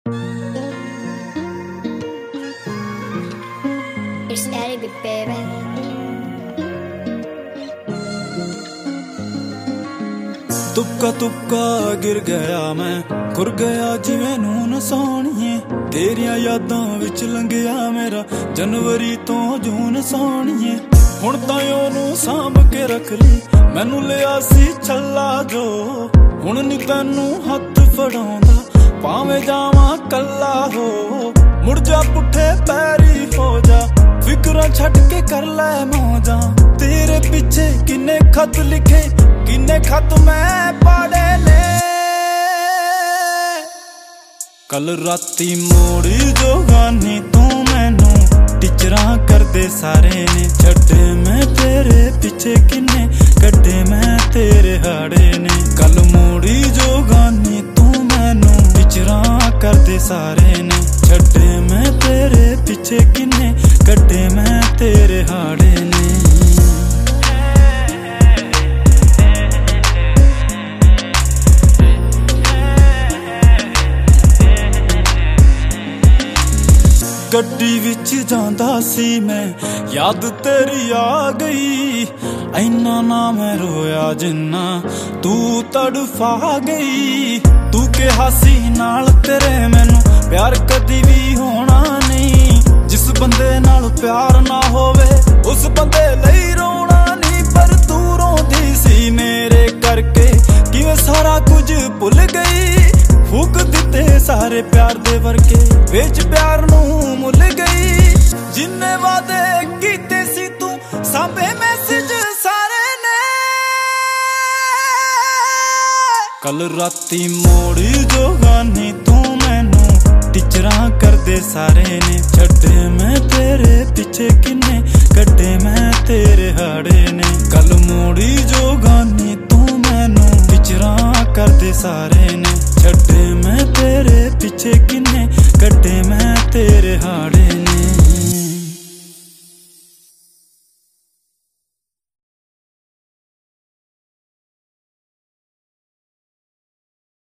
It's Eric, baby. तुक्का तुक्का गिर गया मैं, खुर गया जिवें नून सोहणीए। तेरियां यादां विच लंघिया मेरा जनवरी तो जून सोहणीए। हुण तां ओनू सांभ के रख ली, मैनू लिया सी छल्ला जो। हुण नी तैनू हत्थ फड़ाउंदा, भावें जावां कल्ला हो। मुड़ जा पुठे पैरी हो जा, फिकरां छड्ड के कर लै मौजां। तेरे पिछे किन्ने खत लिखे, किन्ने खत मैं पढ़े ने। कल राती मोड़ी जोगानी तू मैनू टीचरां करदे सारे ने। छड्डे मैं तेरे पिछे किन्ने कड्डे मैं तेरे हाड़े ने। कल मोड़ी जोगानी तू मैनू टीचरां करदे सारे ने। छड्डे मैं तेरे पिछे किन्ने कड्डे मैं तेरे हाड़े ने। गड्डी विच जांदा सी मैं, याद तेरी आ गई। ऐना ना मैं रोया जिन्ना तू तड़फा गई। तू कहा सी नाल तेरे मैनू प्यार कदी भी होना नहीं। जिस बंदे नाल प्यार ना होवे उस बंदे लई रोना नहीं। पर तू रोंदी सी मेरे करके, किवें सारा कुछ भुल गई। फूक दिते सारे प्यार दे वर्के, विच प्यार नू मुल गई। जिन्ने वादे कीते सी तू सांभे मैसेज सारे ने। कल राती मोड़ी जोगानी तू मैनू टीचरां करदे सारे ने। छड्डे मैं तेरे पिछे किन्ने कड्डे मैं तेरे हाड़े ने। कल मोड़ी जोगानी तू मैनू टीचरां करदे सारे ने। छड्डे मैं तेरे पिछे किन्ने कड्डे मैं तेरे हाड़े ने।